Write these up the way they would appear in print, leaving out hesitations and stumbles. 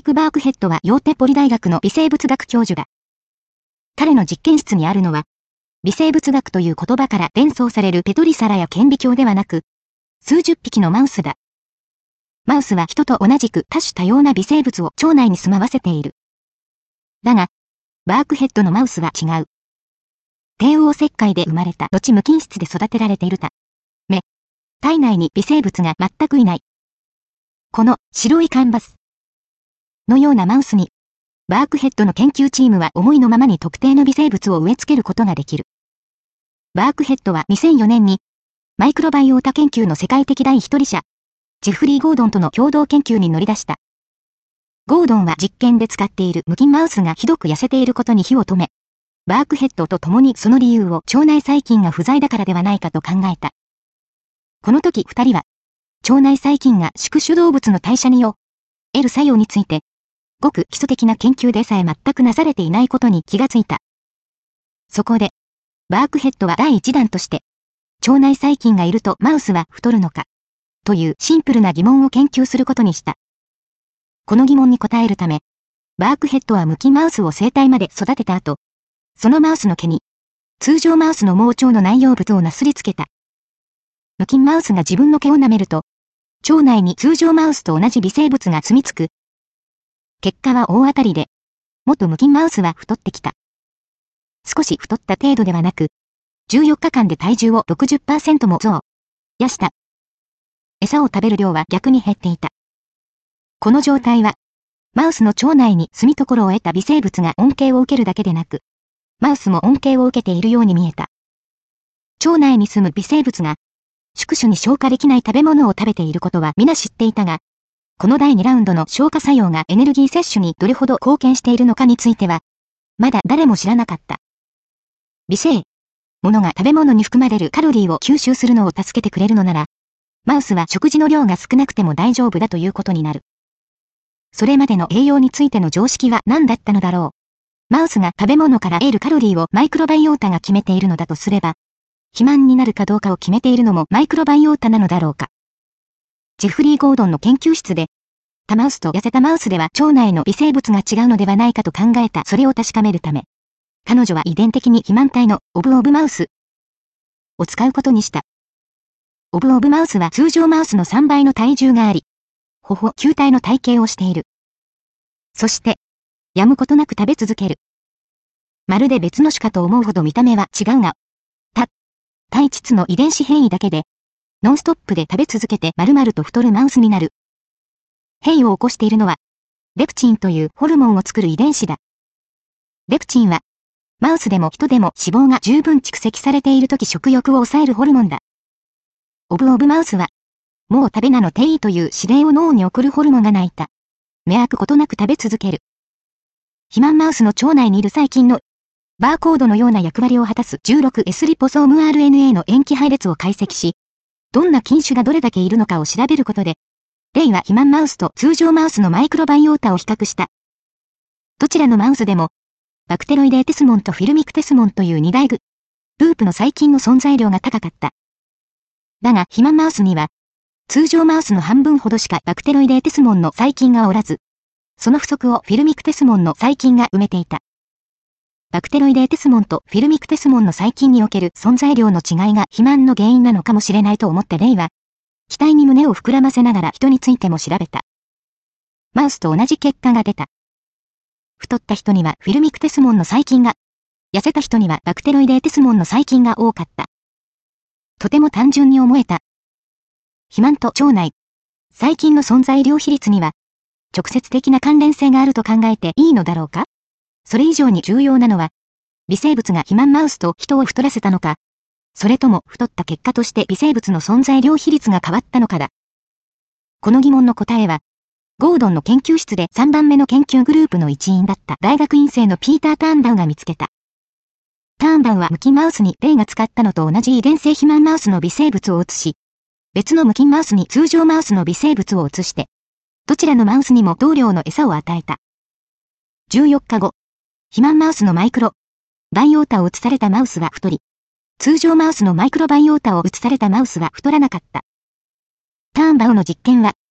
ク・バークヘッドはヨーテポリ大学の微生物学教授だ。彼の実験室にあるのは、微生物学という言葉から連想されるペトリ皿や顕微鏡ではなく、数十匹のマウスだ。マウスは人と同じく多種多様な微生物を腸内に住まわせている。だが、バークヘッドのマウスは違う。帝王切開で生まれた後無菌室で育てられているため、体内に微生物が全くいない。この白いカンバスのようなマウスに、バークヘッドの研究チームは思いのままに特定の微生物を植え付けることができる。バークヘッドは2004年に、マイクロバイオータ研究の世界的第一人者、ジェフリー・ゴードンとの共同研究に乗り出した。ゴードンは実験で使っている無菌マウスがひどく痩せていることに火を止め、バークヘッドと共にその理由を腸内細菌が不在だからではないかと考えた。この時二人は、腸内細菌が宿主動物の代謝に得る作用について、ごく基礎的な研究でさえ全くなされていないことに気がついた。そこで、バークヘッドは第一弾として、腸内細菌がいるとマウスは太るのか、というシンプルな疑問を研究することにした。この疑問に答えるため、バークヘッドは無菌マウスを生体まで育てた後、そのマウスの毛に、通常マウスの盲腸の内容物をなすりつけた。無菌マウスが自分の毛を舐めると、腸内に通常マウスと同じ微生物が住み着く。結果は大当たりで、元無菌マウスは太ってきた。少し太った程度ではなく、14日間で体重を 60% も増やした。餌を食べる量は逆に減っていた。この状態は、マウスの腸内に住み所を得た微生物が恩恵を受けるだけでなく、マウスも恩恵を受けているように見えた。腸内に住む微生物が、宿主に消化できない食べ物を食べていることは皆知っていたが、この第2ラウンドの消化作用がエネルギー摂取にどれほど貢献しているのかについては、まだ誰も知らなかった。微生物が食べ物に含まれるカロリーを吸収するのを助けてくれるのなら、マウスは食事の量が少なくても大丈夫だということになる。それまでの栄養についての常識は何だったのだろう。マウスが食べ物から得るカロリーをマイクロバイオータが決めているのだとすれば、肥満になるかどうかを決めているのもマイクロバイオータなのだろうか。ジェフリー・ゴードンの研究室で、タマウスと痩せたマウスでは腸内の微生物が違うのではないかと考えたそれを確かめるため、彼女は遺伝的に肥満体のオブマウスを使うことにした。オブマウスは通常マウスの3倍の体重があり、球体の体型をしている。そして、やむことなく食べ続ける。まるで別の種かと思うほど見た目は違うが、体質の遺伝子変異だけで、ノンストップで食べ続けて丸々と太るマウスになる。変異を起こしているのは、レプチンというホルモンを作る遺伝子だ。レプチンは、マウスでも人でも脂肪が十分蓄積されているとき食欲を抑えるホルモンだ。オブマウスは、もう食べなのていいという指令を脳に送るホルモンがないた。目開くことなく食べ続ける。肥満マウスの腸内にいる細菌のバーコードのような役割を果たす 16S リポソーム RNA の塩基配列を解析し、どんな菌種がどれだけいるのかを調べることで、例は肥満マウスと通常マウスのマイクロバイオータを比較した。どちらのマウスでも、バクテロイデーテスモンとフィルミクテスモンという2大グループの細菌の存在量が高かった。だが肥満マウスには、通常マウスの半分ほどしかバクテロイデーテスモンの細菌がおらず、その不足をフィルミクテスモンの細菌が埋めていた。バクテロイデーテスモンとフィルミクテスモンの細菌における存在量の違いが肥満の原因なのかもしれないと思ってレイは、期待に胸を膨らませながら人についても調べた。マウスと同じ結果が出た。太った人にはフィルミクテスモンの細菌が、痩せた人にはバクテロイデーテスモンの細菌が多かった。とても単純に思えた。肥満と腸内、細菌の存在量比率には、直接的な関連性があると考えていいのだろうか？それ以上に重要なのは、微生物が肥満マウスと人を太らせたのか、それとも太った結果として微生物の存在量比率が変わったのかだ。この疑問の答えは、ゴードンの研究室で3番目の研究グループの一員だった大学院生のピーター・ターンバウが見つけた。ターンバウは無菌マウスにレイが使ったのと同じ遺伝性肥満マウスの微生物を移し、別の無菌マウスに通常マウスの微生物を移して、どちらのマウスにも同量の餌を与えた。14日後、肥満マウスのマイクロバイオータを移されたマウスは太り、通常マウスのマイクロバイオータを移されたマウスは太らなかった。ターンバウの実験は、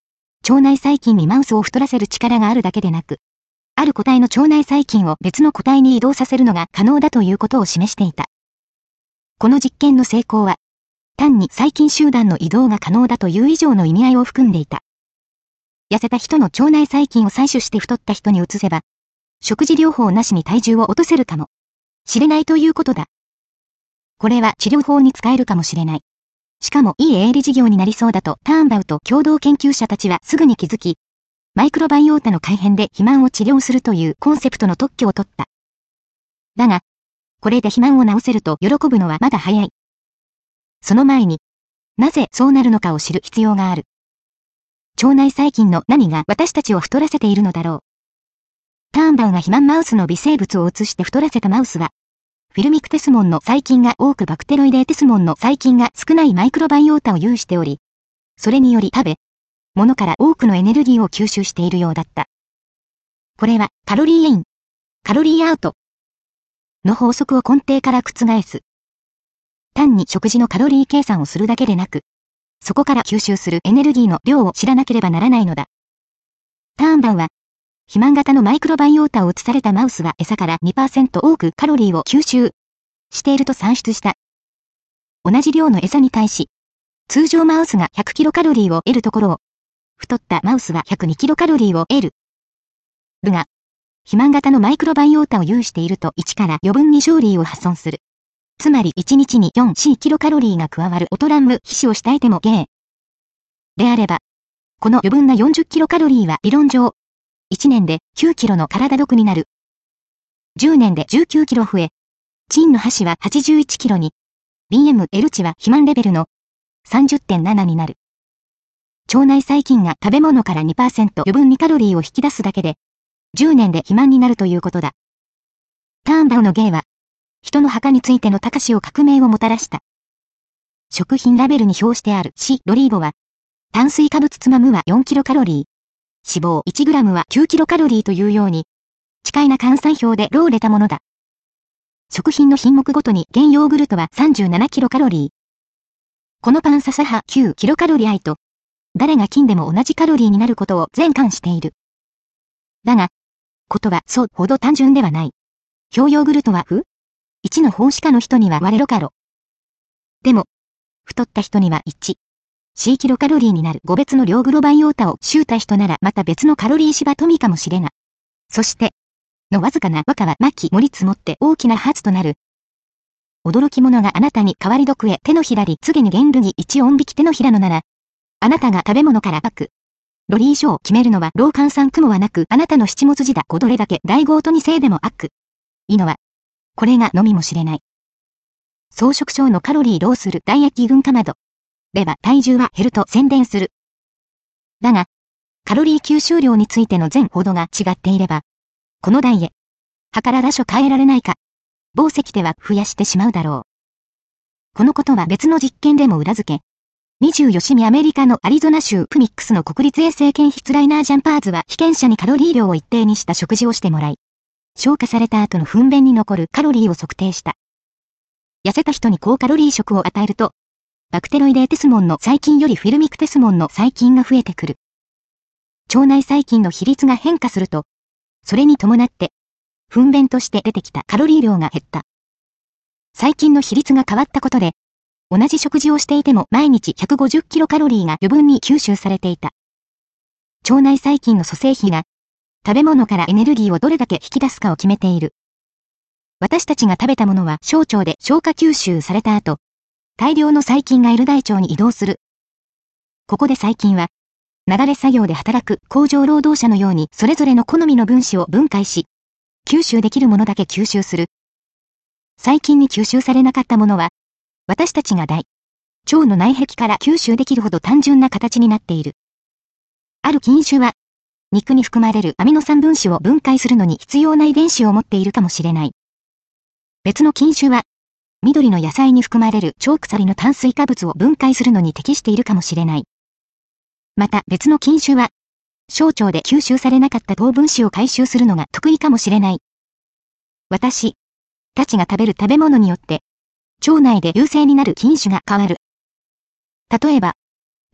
腸内細菌にマウスを太らせる力があるだけでなく、ある個体の腸内細菌を別の個体に移動させるのが可能だということを示していた。この実験の成功は、単に細菌集団の移動が可能だという以上の意味合いを含んでいた。痩せた人の腸内細菌を採取して太った人に移せば、食事療法なしに体重を落とせるかもしれないということだ。これは治療法に使えるかもしれない。しかもいい営利事業になりそうだとターンバウと共同研究者たちはすぐに気づき、マイクロバイオータの改変で肥満を治療するというコンセプトの特許を取った。だが、これで肥満を治せると喜ぶのはまだ早い。その前に、なぜそうなるのかを知る必要がある。腸内細菌の何が私たちを太らせているのだろう。ターンバウが肥満マウスの微生物を移して太らせたマウスは、フィルミクテスモンの細菌が多くバクテロイデーテスモンの細菌が少ないマイクロバイオータを有しており、それにより物から多くのエネルギーを吸収しているようだった。これはカロリーイン、カロリーアウトの法則を根底から覆す。単に食事のカロリー計算をするだけでなく、そこから吸収するエネルギーの量を知らなければならないのだ。ターンバウは、肥満型のマイクロバイオータを移されたマウスは餌から 2% 多くカロリーを吸収していると算出した。同じ量の餌に対し、通常マウスが100キロカロリーを得るところを、太ったマウスは102キロカロリーを得る。が、肥満型のマイクロバイオータを有していると1から余分にカロリーを発損する。つまり1日に 4C キロカロリーが加わるオトランム皮脂をしたいてもゲー。であれば、この余分な40キロカロリーは理論上、1年で9キロの体毒になる。10年で19キロ増え、チンの箸は81キロに、BML 値は肥満レベルの 30.7 になる。腸内細菌が食べ物から 2% 余分にカロリーを引き出すだけで、10年で肥満になるということだ。ターンバウの芸は、人の墓についての高しを革命をもたらした。食品ラベルに表してあるロリーボは、炭水化物つまむは4キロカロリー。脂肪1グラムは9キロカロリーというように、近いな換算表でローレたものだ。食品の品目ごとに原ヨーグルトは37キロカロリー。このパンササハ9キロカロリー愛と、誰が金でも同じカロリーになることを全冠している。だが、ことはそうほど単純ではない。表ヨーグルトは1の方子下の人には割れろカロ。でも、太った人には1C キロカロリーになる5別の両グロバイオータを集った人ならまた別のカロリー芝富かもしれな。そして、のわずかな和歌は巻き盛り積もって大きな発となる。驚き者があなたに代わり毒へ手のひらり告げに原ルギ1音引き手のひらのなら、あなたが食べ物からロリー書を決めるのは老換算雲はなくあなたの七文字だこどれだけ大豪とにせいでもいいのは、これがのみもしれない。草食症のカロリーローする大焼き軍かまど。では体重は減ると宣伝する。だが、カロリー吸収量についての全ほどが違っていれば、このダイエ、計ら場所変えられないか、紡績では増やしてしまうだろう。このことは別の実験でも裏付け、24シミアメリカのアリゾナ州プミックスの国立衛生検出ライナージャンパーズは被験者にカロリー量を一定にした食事をしてもらい、消化された後の糞便に残るカロリーを測定した。痩せた人に高カロリー食を与えると、バクテロイデーテスモンの細菌よりフィルミクテスモンの細菌が増えてくる。腸内細菌の比率が変化すると、それに伴って、糞便として出てきたカロリー量が減った。細菌の比率が変わったことで、同じ食事をしていても毎日150キロカロリーが余分に吸収されていた。腸内細菌の組成比が、食べ物からエネルギーをどれだけ引き出すかを決めている。私たちが食べたものは小腸で消化吸収された後、大量の細菌がいる大腸に移動する。ここで細菌は、流れ作業で働く工場労働者のようにそれぞれの好みの分子を分解し、吸収できるものだけ吸収する。細菌に吸収されなかったものは、私たちが腸の内壁から吸収できるほど単純な形になっている。ある菌種は、肉に含まれるアミノ酸分子を分解するのに必要な遺伝子を持っているかもしれない。別の菌種は、緑の野菜に含まれる超鎖の炭水化物を分解するのに適しているかもしれない。また別の菌種は、小腸で吸収されなかった糖分子を回収するのが得意かもしれない。私たちが食べる食べ物によって、腸内で優勢になる菌種が変わる。例えば、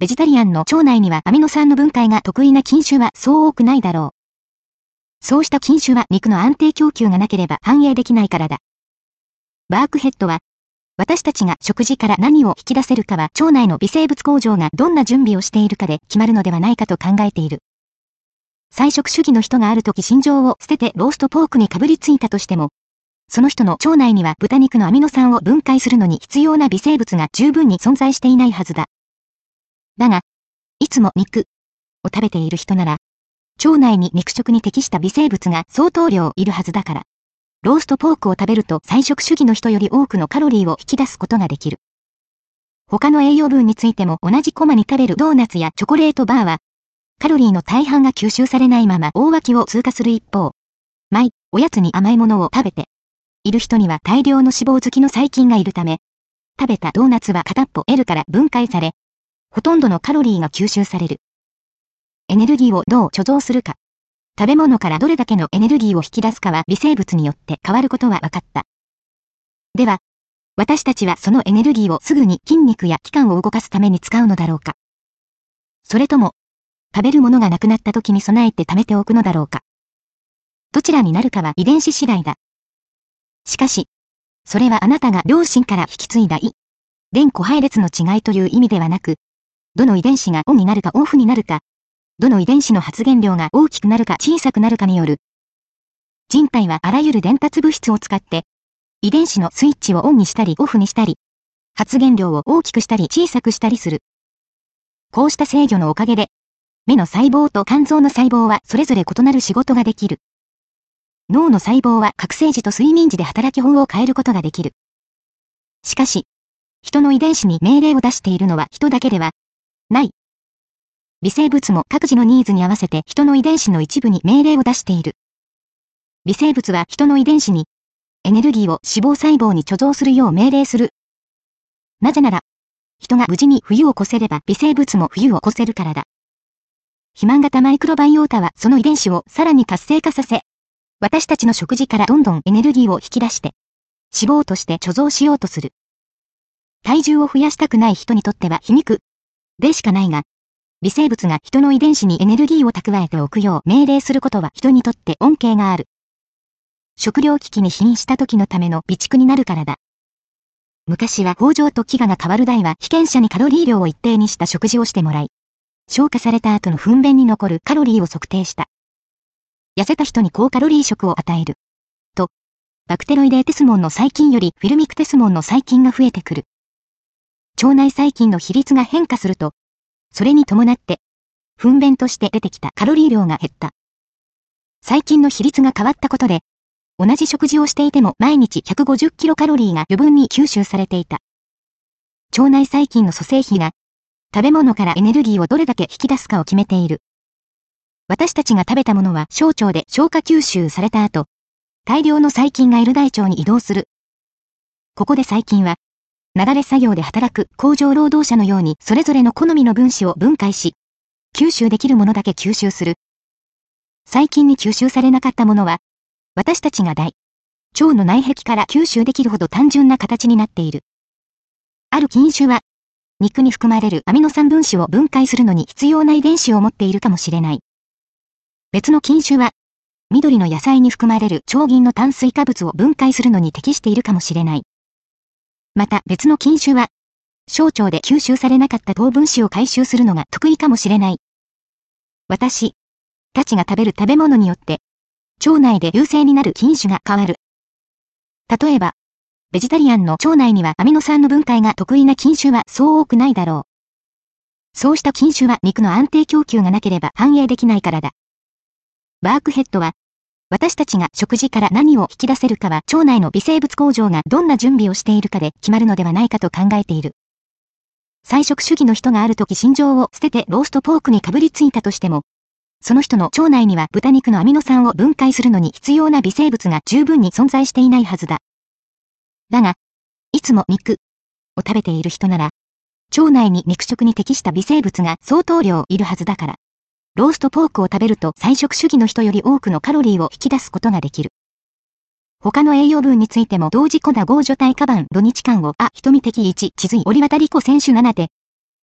ベジタリアンの腸内にはアミノ酸の分解が得意な菌種はそう多くないだろう。そうした菌種は肉の安定供給がなければ反映できないからだ。バークヘッドは、私たちが食事から何を引き出せるかは腸内の微生物工場がどんな準備をしているかで決まるのではないかと考えている。菜食主義の人がある時心情を捨ててローストポークにかぶりついたとしても、その人の腸内には豚肉のアミノ酸を分解するのに必要な微生物が十分に存在していないはずだ。だが、いつも肉を食べている人なら、腸内に肉食に適した微生物が相当量いるはずだから、ローストポークを食べると菜食主義の人より多くのカロリーを引き出すことができる。他の栄養分についても同じコマに食べるドーナツやチョコレートバーは、カロリーの大半が吸収されないまま大脇を通過する一方、おやつに甘いものを食べている人には大量の脂肪好きの細菌がいるため、食べたドーナツは片っぽ L から分解され、ほとんどのカロリーが吸収される。エネルギーをどう貯蔵するか。食べ物からどれだけのエネルギーを引き出すかは微生物によって変わることは分かった。では、私たちはそのエネルギーをすぐに筋肉や器官を動かすために使うのだろうか。それとも、食べるものがなくなった時に備えて貯めておくのだろうか。どちらになるかは遺伝子次第だ。しかし、それはあなたが両親から引き継いだ連呼配列の違いという意味ではなく、どの遺伝子がオンになるかオフになるか、どの遺伝子の発現量が大きくなるか小さくなるかによる。人体はあらゆる伝達物質を使って、遺伝子のスイッチをオンにしたりオフにしたり、発現量を大きくしたり小さくしたりする。こうした制御のおかげで、目の細胞と肝臓の細胞はそれぞれ異なる仕事ができる。脳の細胞は覚醒時と睡眠時で働き法を変えることができる。しかし、人の遺伝子に命令を出しているのは人だけではない。微生物も各自のニーズに合わせて人の遺伝子の一部に命令を出している。微生物は人の遺伝子にエネルギーを脂肪細胞に貯蔵するよう命令する。なぜなら、人が無事に冬を越せれば微生物も冬を越せるからだ。肥満型マイクロバイオータはその遺伝子をさらに活性化させ、私たちの食事からどんどんエネルギーを引き出して、脂肪として貯蔵しようとする。体重を増やしたくない人にとっては皮肉でしかないが、微生物が人の遺伝子にエネルギーを蓄えておくよう命令することは人にとって恩恵がある。食糧危機に瀕した時のための備蓄になるからだ。昔は北条と飢餓が変わる代は被験者にカロリー量を一定にした食事をしてもらい、消化された後の糞便に残るカロリーを測定した。痩せた人に高カロリー食を与える。と、バクテロイデーテスモンの細菌よりフィルミクテスモンの細菌が増えてくる。腸内細菌の比率が変化すると、それに伴って、糞便として出てきたカロリー量が減った。細菌の比率が変わったことで、同じ食事をしていても毎日150キロカロリーが余分に吸収されていた。腸内細菌の組成比が、食べ物からエネルギーをどれだけ引き出すかを決めている。私たちが食べたものは小腸で消化吸収された後、大量の細菌がいる大腸に移動する。ここで細菌は、流れ作業で働く工場労働者のようにそれぞれの好みの分子を分解し、吸収できるものだけ吸収する。細菌に吸収されなかったものは、私たちが腸の内壁から吸収できるほど単純な形になっている。ある菌種は、肉に含まれるアミノ酸分子を分解するのに必要な遺伝子を持っているかもしれない。別の菌種は、緑の野菜に含まれる腸銀の炭水化物を分解するのに適しているかもしれない。また別の菌種は、小腸で吸収されなかった糖分子を回収するのが得意かもしれない。私たちが食べる食べ物によって、腸内で優勢になる菌種が変わる。例えば、ベジタリアンの腸内にはアミノ酸の分解が得意な菌種はそう多くないだろう。そうした菌種は肉の安定供給がなければ反映できないからだ。バークヘッドは、私たちが食事から何を引き出せるかは腸内の微生物工場がどんな準備をしているかで決まるのではないかと考えている。菜食主義の人がある時心情を捨ててローストポークにかぶりついたとしても、その人の腸内には豚肉のアミノ酸を分解するのに必要な微生物が十分に存在していないはずだ。だが、いつも肉を食べている人なら、腸内に肉食に適した微生物が相当量いるはずだから。ローストポークを食べると菜食主義の人より多くのカロリーを引き出すことができる。他の栄養分についても同時コダ合除体カバン土日間を瞳的1地髄折渡り子選手7手。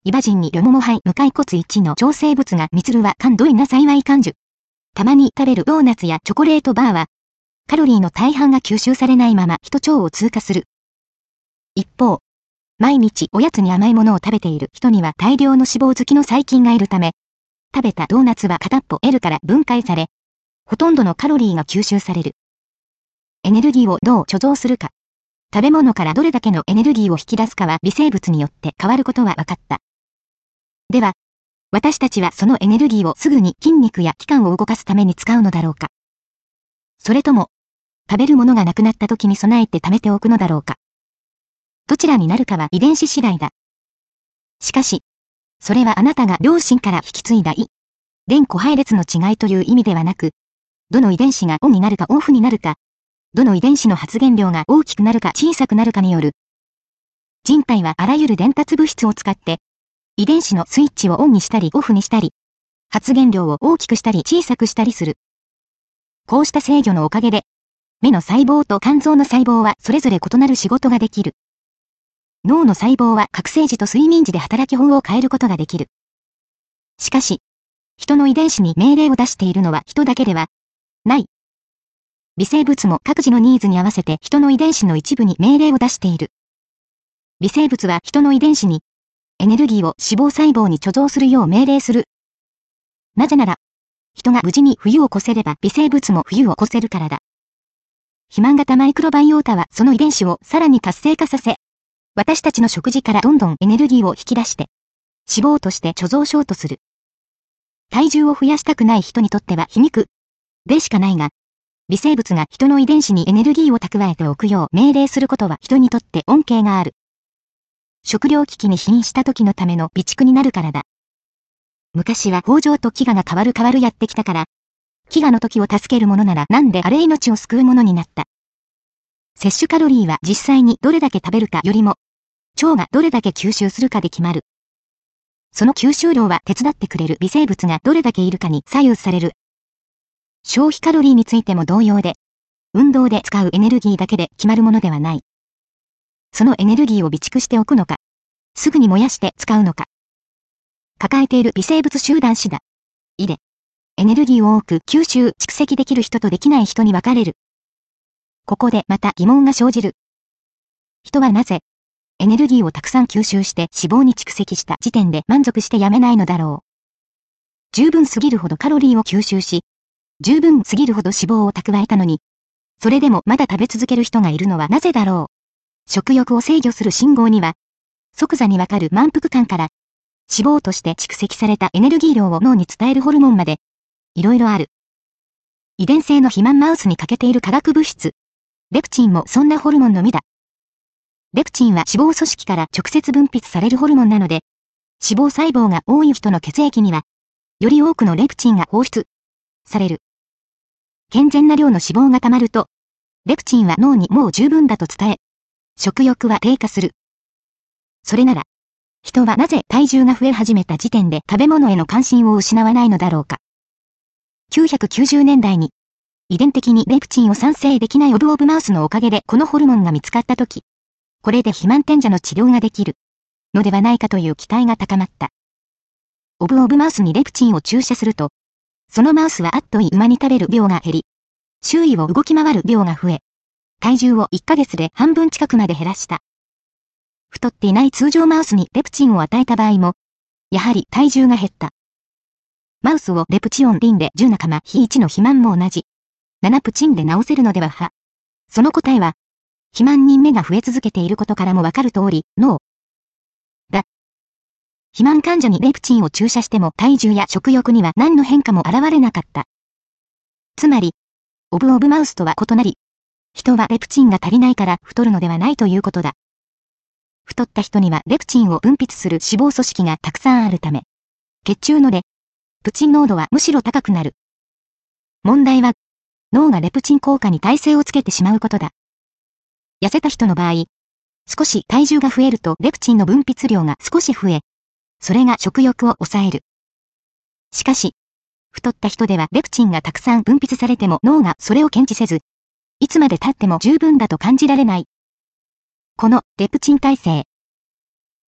イバジンにルモモハイ無骸骨1の超生物がミツルは感度いな幸い感受。たまに食べるドーナツやチョコレートバーは、カロリーの大半が吸収されないまま人腸を通過する。一方、毎日おやつに甘いものを食べている人には大量の脂肪好きの細菌がいるため、食べたドーナツは片っぽ L から分解され、ほとんどのカロリーが吸収される。エネルギーをどう貯蔵するか。食べ物からどれだけのエネルギーを引き出すかは微生物によって変わることは分かった。では、私たちはそのエネルギーをすぐに筋肉や器官を動かすために使うのだろうか。それとも、食べるものがなくなった時に備えて貯めておくのだろうか。どちらになるかは遺伝子次第だ。しかし、それはあなたが両親から引き継いだ遺伝子配列の違いという意味ではなく、どの遺伝子がオンになるかオフになるか、どの遺伝子の発現量が大きくなるか小さくなるかによる。人体はあらゆる伝達物質を使って、遺伝子のスイッチをオンにしたりオフにしたり、発現量を大きくしたり小さくしたりする。こうした制御のおかげで、目の細胞と肝臓の細胞はそれぞれ異なる仕事ができる。脳の細胞は覚醒時と睡眠時で働き法を変えることができる。しかし、人の遺伝子に命令を出しているのは人だけではない。微生物も各自のニーズに合わせて人の遺伝子の一部に命令を出している。微生物は人の遺伝子にエネルギーを脂肪細胞に貯蔵するよう命令する。なぜなら、人が無事に冬を越せれば微生物も冬を越せるからだ。肥満型マイクロバイオータはその遺伝子をさらに活性化させ、私たちの食事からどんどんエネルギーを引き出して、脂肪として貯蔵しようとする。体重を増やしたくない人にとっては皮肉でしかないが、微生物が人の遺伝子にエネルギーを蓄えておくよう命令することは人にとって恩恵がある。食糧危機に瀕した時のための備蓄になるからだ。昔は豊穣と飢餓が変わるやってきたから、飢餓の時を助けるものならなんであれ命を救うものになった。摂取カロリーは実際にどれだけ食べるかよりも、腸がどれだけ吸収するかで決まる。その吸収量は手伝ってくれる微生物がどれだけいるかに左右される。消費カロリーについても同様で、運動で使うエネルギーだけで決まるものではない。そのエネルギーを備蓄しておくのか、すぐに燃やして使うのか。抱えている微生物集団子だ。胃で、エネルギーを多く吸収蓄積できる人とできない人に分かれる。ここでまた疑問が生じる。人はなぜ、エネルギーをたくさん吸収して脂肪に蓄積した時点で満足してやめないのだろう。十分すぎるほどカロリーを吸収し、十分すぎるほど脂肪を蓄えたのに、それでもまだ食べ続ける人がいるのはなぜだろう。食欲を制御する信号には、即座にわかる満腹感から、脂肪として蓄積されたエネルギー量を脳に伝えるホルモンまで、いろいろある。遺伝性の肥満マウスに欠けている化学物質、レプチンもそんなホルモンの実だ。レプチンは脂肪組織から直接分泌されるホルモンなので、脂肪細胞が多い人の血液には、より多くのレプチンが放出される。健全な量の脂肪が溜まると、レプチンは脳にもう十分だと伝え、食欲は低下する。それなら、人はなぜ体重が増え始めた時点で食べ物への関心を失わないのだろうか。990年代に、遺伝的にレプチンを産生できないオブマウスのおかげでこのホルモンが見つかったとき、これで肥満転者の治療ができるのではないかという期待が高まった。オブマウスにレプチンを注射すると、そのマウスはあっという間に食べる量が減り、周囲を動き回る量が増え、体重を1ヶ月で半分近くまで減らした。太っていない通常マウスにレプチンを与えた場合も、やはり体重が減った。マウスをレプチオンリンで10仲間比1の肥満も同じ。7プチンで治せるのではは。その答えは、肥満人目が増え続けていることからもわかる通り、ノー。だ。肥満患者にレプチンを注射しても体重や食欲には何の変化も現れなかった。つまり、オブマウスとは異なり、人はレプチンが足りないから太るのではないということだ。太った人にはレプチンを分泌する脂肪組織がたくさんあるため、血中のレプチン濃度はむしろ高くなる。問題は、脳がレプチン効果に耐性をつけてしまうことだ。痩せた人の場合、少し体重が増えるとレプチンの分泌量が少し増え、それが食欲を抑える。しかし、太った人ではレプチンがたくさん分泌されても脳がそれを検知せず、いつまで経っても十分だと感じられない。このレプチン耐性。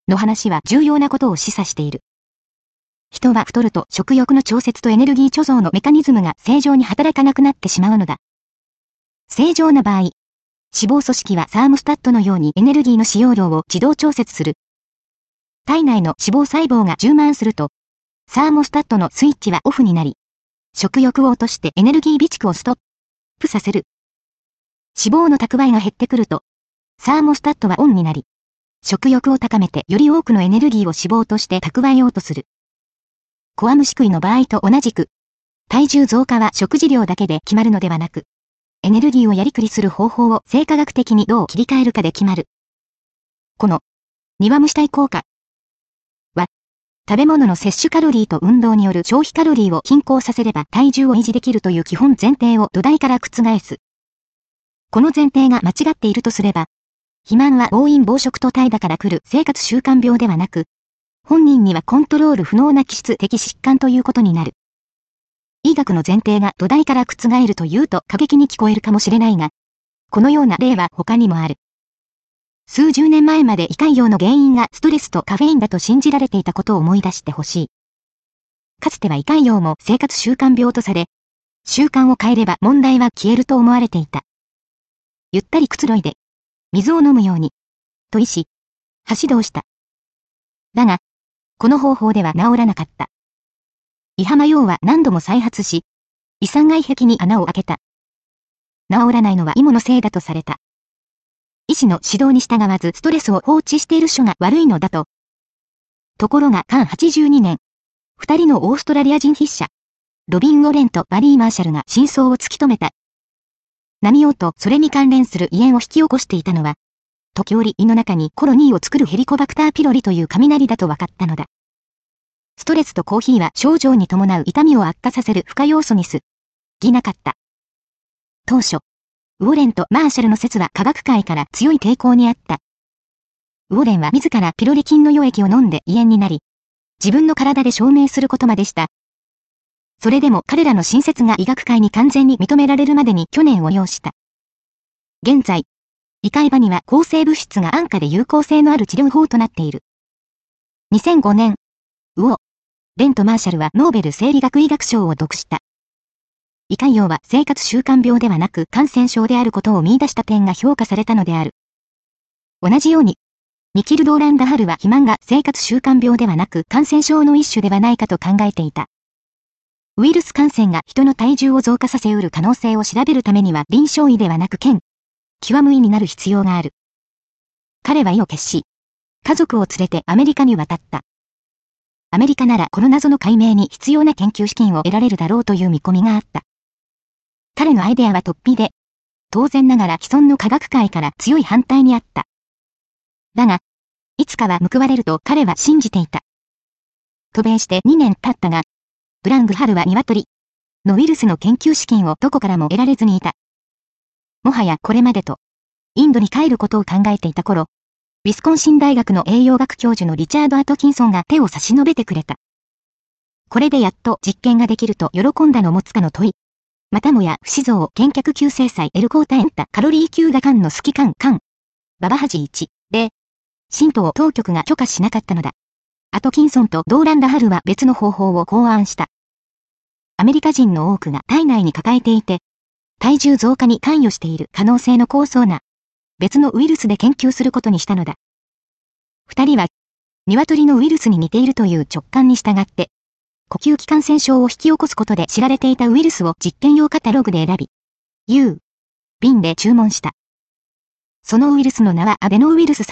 の話は重要なことを示唆している。人は太ると食欲の調節とエネルギー貯蔵のメカニズムが正常に働かなくなってしまうのだ。正常な場合、脂肪組織はサーモスタットのようにエネルギーの使用量を自動調節する。体内の脂肪細胞が充満すると、サーモスタットのスイッチはオフになり、食欲を落としてエネルギー備蓄をストップさせる。脂肪の蓄えが減ってくると、サーモスタットはオンになり、食欲を高めてより多くのエネルギーを脂肪として蓄えようとする。コアムシ食いの場合と同じく、体重増加は食事量だけで決まるのではなく、エネルギーをやりくりする方法を生化学的にどう切り替えるかで決まる。この、庭虫体効果は、食べ物の摂取カロリーと運動による消費カロリーを均衡させれば体重を維持できるという基本前提を土台から覆す。この前提が間違っているとすれば、肥満は暴飲暴食と怠惰から来る生活習慣病ではなく、本人にはコントロール不能な気質的疾患ということになる。医学の前提が土台から覆るというと過激に聞こえるかもしれないが、このような例は他にもある。数十年前まで胃潰瘍の原因がストレスとカフェインだと信じられていたことを思い出してほしい。かつては胃潰瘍も生活習慣病とされ、習慣を変えれば問題は消えると思われていた。ゆったりくつろいで、水を飲むように、と医師、は指導した。だが、この方法では治らなかった。胃浜瘿は何度も再発し、胃酸外壁に穴を開けた。治らないのは芋のせいだとされた。医師の指導に従わずストレスを放置している人が悪いのだと。ところが間82年、二人のオーストラリア人筆者、ロビン・ウォレンとバリー・マーシャルが真相を突き止めた。波王とそれに関連する胃炎を引き起こしていたのは、時折胃の中にコロニーを作るヘリコバクターピロリという雷だと分かったのだ。ストレスとコーヒーは症状に伴う痛みを悪化させる負荷要素に過ぎなかった。当初、ウォレンとマーシャルの説は科学界から強い抵抗にあった。ウォレンは自らピロリ菌の溶液を飲んで胃炎になり、自分の体で証明することまでした。それでも彼らの新説が医学界に完全に認められるまでに去年を要した。現在、胃潰瘍には抗生物質が安価で有効性のある治療法となっている。2005年、ウォレンとマーシャルはノーベル生理学医学賞を独した。胃潰瘍は生活習慣病ではなく感染症であることを見出した点が評価されたのである。同じように、ニキル・ドーランダ・ハルは肥満が生活習慣病ではなく感染症の一種ではないかと考えていた。ウイルス感染が人の体重を増加させうる可能性を調べるためには臨床医ではなく極無医になる必要がある。彼は意を決し、家族を連れてアメリカに渡った。アメリカならこの謎の解明に必要な研究資金を得られるだろうという見込みがあった。彼のアイデアは突飛で、当然ながら既存の科学界から強い反対にあった。だが、いつかは報われると彼は信じていた。渡米して2年経ったが、ブラングハルは鶏のウイルスの研究資金をどこからも得られずにいた。もはやこれまでと、インドに帰ることを考えていた頃、ウィスコンシン大学の栄養学教授のリチャード・アトキンソンが手を差し伸べてくれた。これでやっと実験ができると喜んだのもつかの問い。またもや不死増健脚急制裁 L 抗体エンタカロリー級が間の好き間ババハジ1で、神道当局が許可しなかったのだ。アトキンソンとドーランダ・ハルは別の方法を考案した。アメリカ人の多くが体内に抱えていて、体重増加に関与している可能性の高そうな別のウイルスで研究することにしたのだ。二人は、鶏のウイルスに似ているという直感に従って、呼吸器感染症を引き起こすことで知られていたウイルスを実験用カタログで選び、便で注文した。そのウイルスの名はアデノウイルス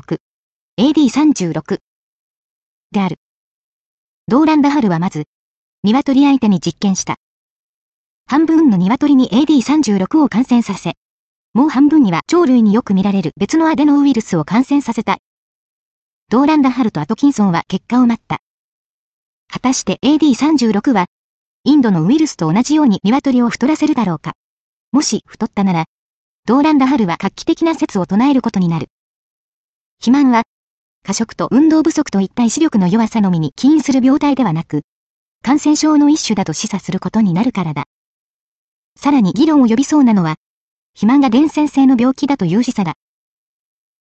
36、AD36 である。ドーランダ・ハルはまず、鶏相手に実験した。半分の鶏に AD36 を感染させ、もう半分には鳥類によく見られる別のアデノウイルスを感染させた。ドーランダ・ハルとアトキンソンは結果を待った。果たして AD36 は、インドのウイルスと同じように鶏を太らせるだろうか。もし太ったなら、ドーランダ・ハルは画期的な説を唱えることになる。肥満は、過食と運動不足といった意志力の弱さのみに起因する病態ではなく、感染症の一種だと示唆することになるからだ。さらに議論を呼びそうなのは、肥満が伝染性の病気だという示唆だ。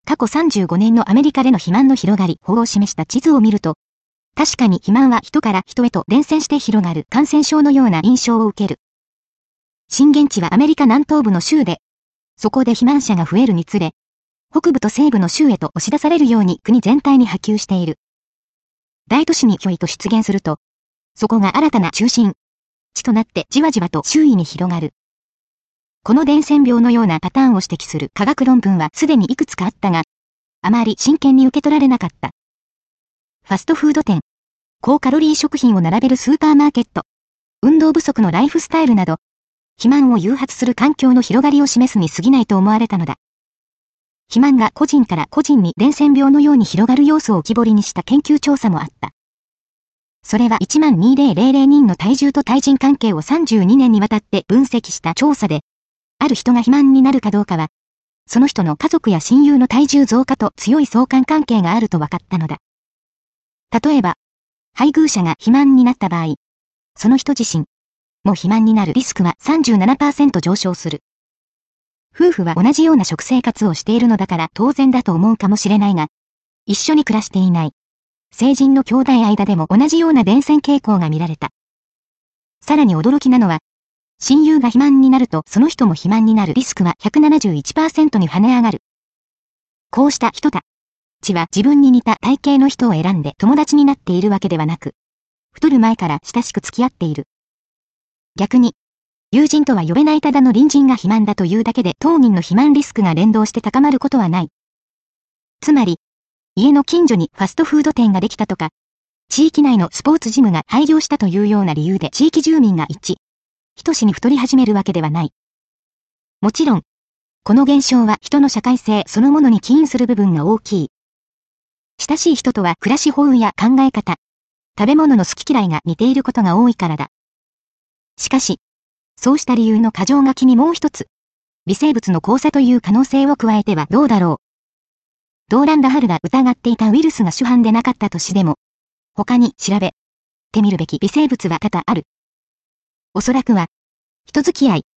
過去35年のアメリカでの肥満の広がり法を示した地図を見ると、確かに肥満は人から人へと伝染して広がる感染症のような印象を受ける。震源地はアメリカ南東部の州で、そこで肥満者が増えるにつれ、北部と西部の州へと押し出されるように国全体に波及している。大都市にひょいと出現すると、そこが新たな中心地となってじわじわと周囲に広がる。この伝染病のようなパターンを指摘する科学論文はすでにいくつかあったが、あまり真剣に受け取られなかった。ファストフード店、高カロリー食品を並べるスーパーマーケット、運動不足のライフスタイルなど、肥満を誘発する環境の広がりを示すに過ぎないと思われたのだ。肥満が個人から個人に伝染病のように広がる要素を浮き彫りにした研究調査もあった。それは12000人の体重と対人関係を32年にわたって分析した調査で、ある人が肥満になるかどうかは、その人の家族や親友の体重増加と強い相関関係があると分かったのだ。例えば、配偶者が肥満になった場合、その人自身も肥満になるリスクは 37% 上昇する。夫婦は同じような食生活をしているのだから当然だと思うかもしれないが、一緒に暮らしていない成人の兄弟間でも同じような伝染傾向が見られた。さらに驚きなのは、親友が肥満になるとその人も肥満になるリスクは 171% に跳ね上がる。こうした人たちは自分に似た体型の人を選んで友達になっているわけではなく、太る前から親しく付き合っている。逆に、友人とは呼べないただの隣人が肥満だというだけで当人の肥満リスクが連動して高まることはない。つまり、家の近所にファストフード店ができたとか、地域内のスポーツジムが廃業したというような理由で地域住民が等しに太り始めるわけではない。もちろん、この現象は人の社会性そのものに起因する部分が大きい。親しい人とは暮らし法や考え方、食べ物の好き嫌いが似ていることが多いからだ。しかし、そうした理由の過剰書きにもう一つ、微生物の交差という可能性を加えてはどうだろう。ドーランダ・ハルが疑っていたウイルスが主犯でなかったとしても、他に調べてみるべき微生物は多々ある。おそらくは、人付き合い